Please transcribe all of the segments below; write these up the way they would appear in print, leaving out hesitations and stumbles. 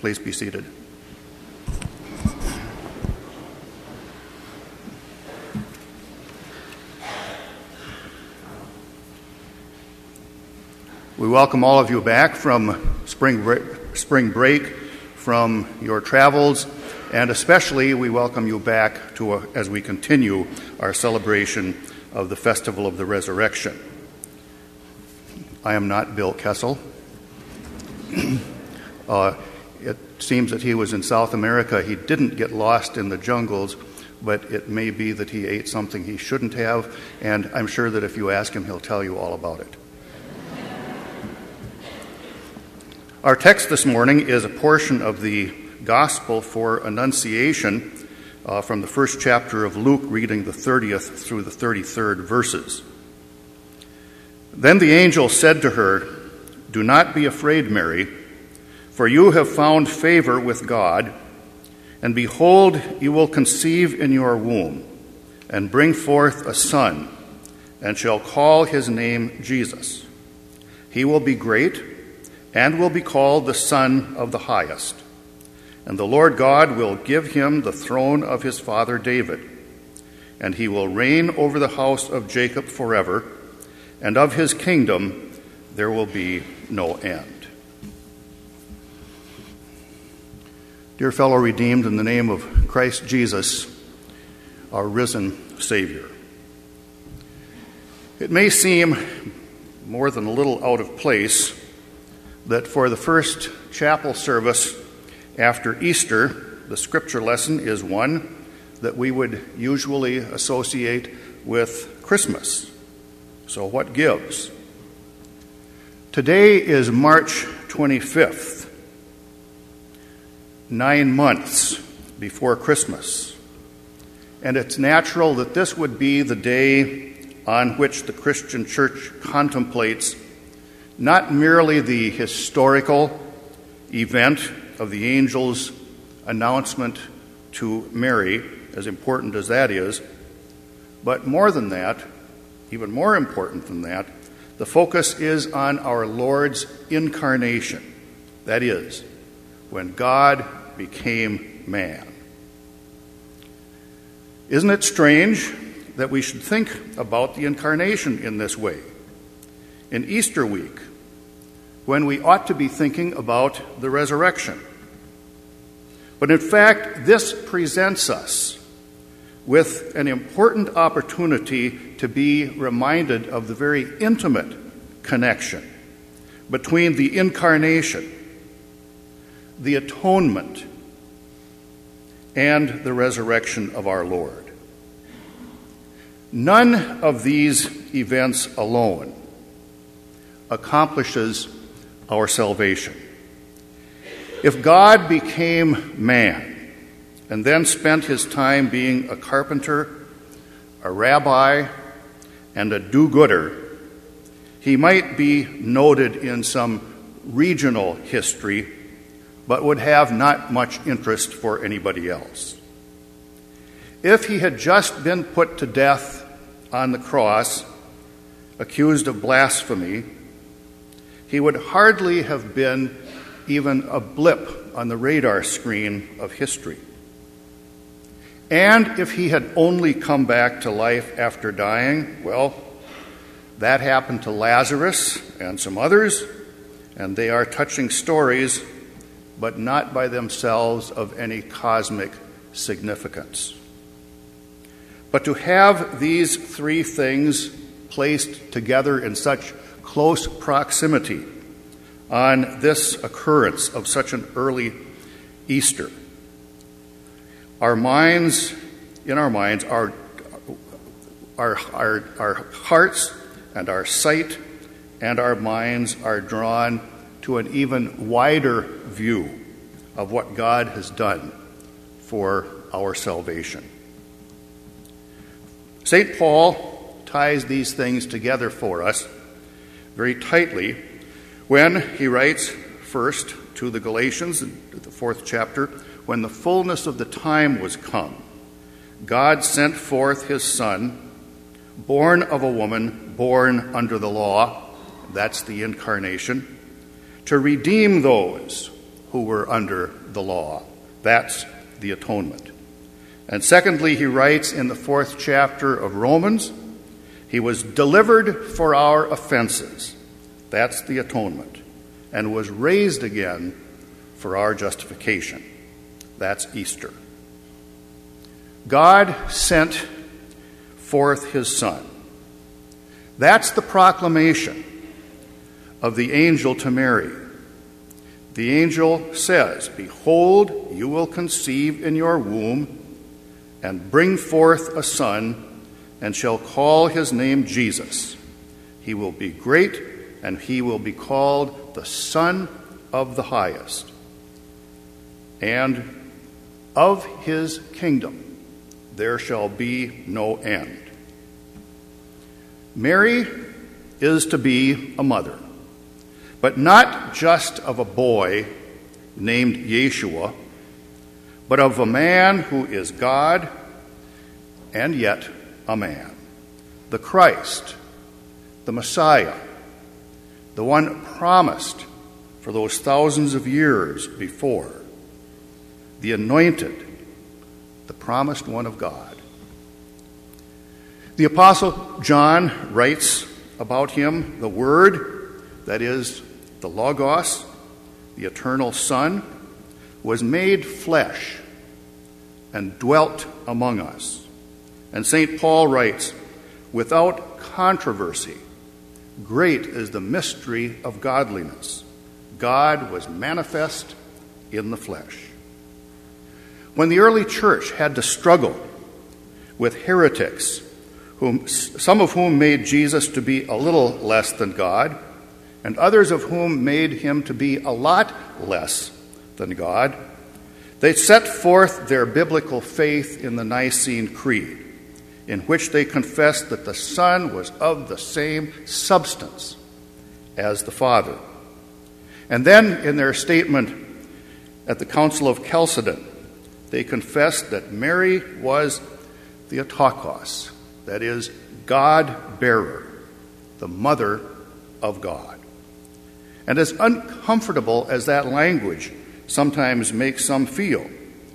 Please be seated. We welcome all of you back from spring break, from your travels, and especially we welcome you back as we continue our celebration of the Festival of the Resurrection. I am not Bill Kessel. It seems that he was in South America. He didn't get lost in the jungles, but it may be that he ate something he shouldn't have, and I'm sure that if you ask him, he'll tell you all about it. Our text this morning is a portion of the Gospel for Annunciation from the first chapter of Luke, reading the 30th through the 33rd verses. Then the angel said to her, "Do not be afraid, Mary, for you have found favor with God, and behold, you will conceive in your womb, and bring forth a son, and shall call his name Jesus. He will be great, and will be called the Son of the Highest. And the Lord God will give him the throne of his father David, and he will reign over the house of Jacob forever, and of his kingdom there will be no end." Dear fellow redeemed, in the name of Christ Jesus, our risen Savior, it may seem more than a little out of place that for the first chapel service after Easter, the scripture lesson is one that we would usually associate with Christmas. So what gives? Today is March 25th, 9 months before Christmas, and it's natural that this would be the day on which the Christian church contemplates not merely the historical event of the angel's announcement to Mary, as important as that is, but more than that, even more important than that, the focus is on our Lord's incarnation. That is, when God became man. Isn't it strange that we should think about the incarnation in this way in Easter week, when we ought to be thinking about the resurrection? But in fact, this presents us with an important opportunity to be reminded of the very intimate connection between the incarnation, the atonement, and the resurrection of our Lord. None of these events alone accomplishes our salvation. If God became man and then spent his time being a carpenter, a rabbi, and a do-gooder, he might be noted in some regional history, but would have not much interest for anybody else. If he had just been put to death on the cross, accused of blasphemy, he would hardly have been even a blip on the radar screen of history. And if he had only come back to life after dying, well, that happened to Lazarus and some others, and they are touching stories, but not by themselves of any cosmic significance. But to have these three things placed together in such close proximity on this occurrence of such an early Easter, our hearts and our sight and our minds are drawn to an even wider view of what God has done for our salvation. St. Paul ties these things together for us very tightly when he writes first to the Galatians, in the 4th chapter, "When the fullness of the time was come, God sent forth his Son, born of a woman, born under the law," that's the incarnation, "to redeem those who were under the law. That's the atonement. And secondly, he writes in the 4th chapter of Romans, he was delivered for our offenses. That's the atonement. And was raised again for our justification. That's Easter. God sent forth his Son. That's the proclamation of the angel to Mary. The angel says, "Behold, you will conceive in your womb and bring forth a son, and shall call his name Jesus. He will be great, and he will be called the Son of the Highest. And of his kingdom there shall be no end." Mary is to be a mother, but not just of a boy named Yeshua, but of a man who is God and yet a man, the Christ, the Messiah, the one promised for those thousands of years before, the anointed, the promised one of God. The Apostle John writes about him, the Word, that is, the Logos, the eternal Son, was made flesh and dwelt among us. And St. Paul writes, "Without controversy, great is the mystery of godliness. God was manifest in the flesh." When the early church had to struggle with heretics, some of whom made Jesus to be a little less than God, and others of whom made him to be a lot less than God, they set forth their biblical faith in the Nicene Creed, in which they confessed that the Son was of the same substance as the Father. And then in their statement at the Council of Chalcedon, they confessed that Mary was the Theotokos, that is, God-bearer, the mother of God. And as uncomfortable as that language sometimes makes some feel,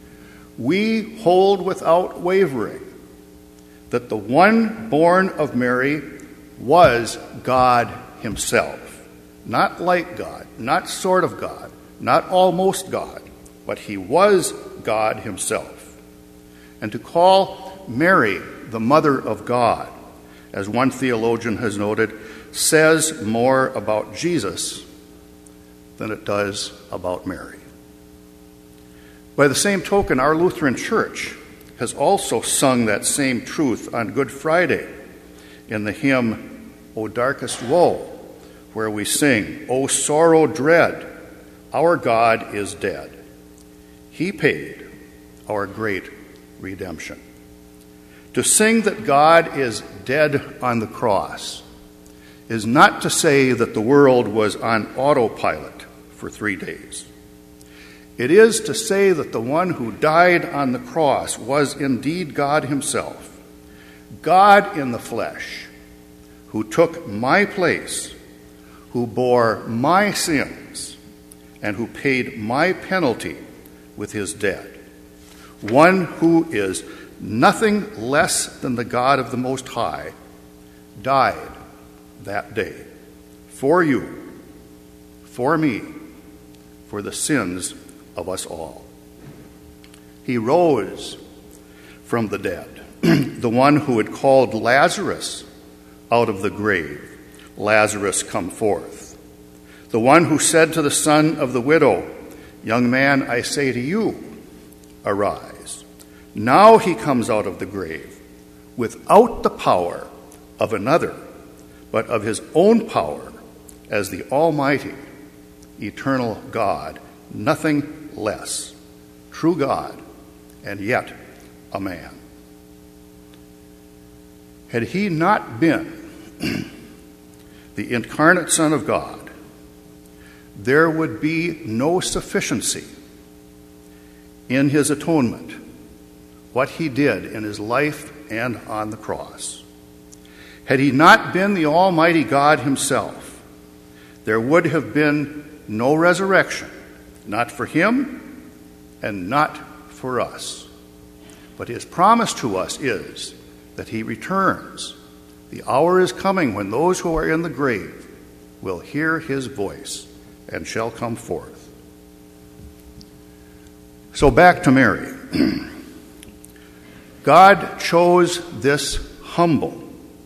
we hold without wavering that the one born of Mary was God himself. Not like God, not sort of God, not almost God, but he was God himself. And to call Mary the mother of God, as one theologian has noted, says more about Jesus than it does about Mary. By the same token, our Lutheran Church has also sung that same truth on Good Friday in the hymn, "O Darkest Woe," where we sing, "O sorrow dread, our God is dead. He paid our great redemption." To sing that God is dead on the cross is not to say that the world was on autopilot for 3 days. It is to say that the one who died on the cross was indeed God himself, God in the flesh, who took my place, who bore my sins, and who paid my penalty with his death. One who is nothing less than the God of the Most High, died that day for you, for me, for the sins of us all. He rose from the dead, the one who had called Lazarus out of the grave, "Lazarus, come forth." The one who said to the son of the widow, "Young man, I say to you, arise." Now he comes out of the grave without the power of another, but of his own power as the Almighty, eternal God, nothing less, true God, and yet a man. Had he not been the incarnate Son of God, there would be no sufficiency in his atonement, what he did in his life and on the cross. Had he not been the Almighty God himself, there would have been no resurrection, not for him and not for us. But his promise to us is that he returns. The hour is coming when those who are in the grave will hear his voice and shall come forth. So back to Mary. God chose this humble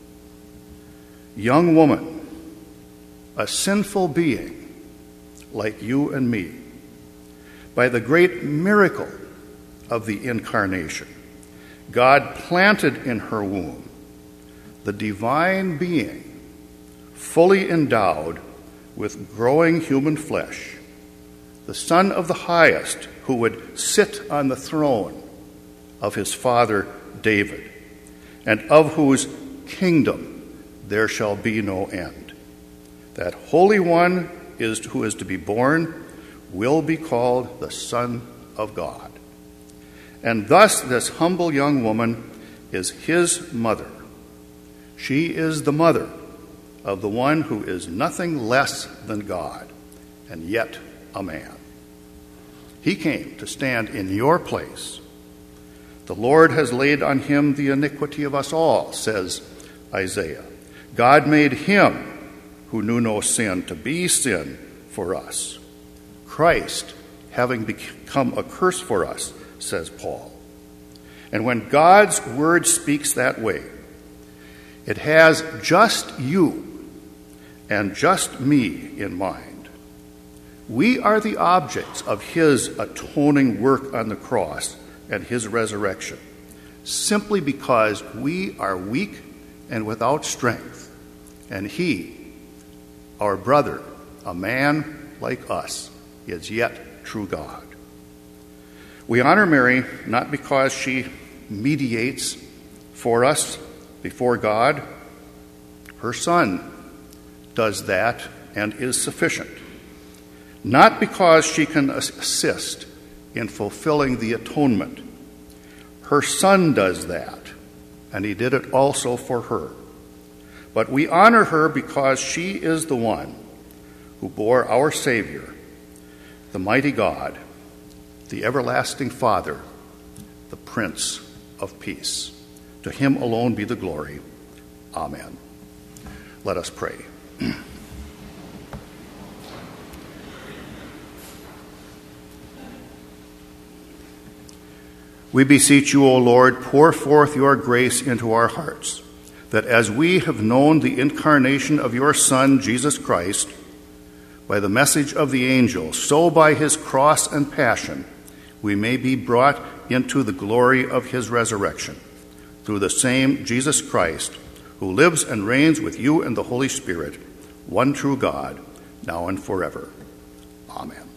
young woman, a sinful being like you and me, by the great miracle of the incarnation. God planted in her womb the divine being, fully endowed with growing human flesh, the Son of the Highest, who would sit on the throne of his father David, and of whose kingdom there shall be no end. That Holy One who is to be born will be called the Son of God. And thus this humble young woman is his mother. She is the mother of the one who is nothing less than God, and yet a man. He came to stand in your place. The Lord has laid on him the iniquity of us all, says Isaiah. God made him who knew no sin to be sin for us. Christ having become a curse for us, says Paul. And when God's word speaks that way, it has just you and just me in mind. We are the objects of his atoning work on the cross and his resurrection, simply because we are weak and without strength, and he, our brother, a man like us, is yet true God. We honor Mary not because she mediates for us before God. Her Son does that and is sufficient. Not because she can assist in fulfilling the atonement. Her Son does that, and he did it also for her. But we honor her because she is the one who bore our Savior, the mighty God, the everlasting Father, the Prince of Peace. To him alone be the glory. Amen. Let us pray. We beseech you, O Lord, pour forth your grace into our hearts, that as we have known the incarnation of your Son, Jesus Christ, by the message of the angel, so by his cross and passion, we may be brought into the glory of his resurrection. Through the same Jesus Christ, who lives and reigns with you and the Holy Spirit, one true God, now and forever. Amen.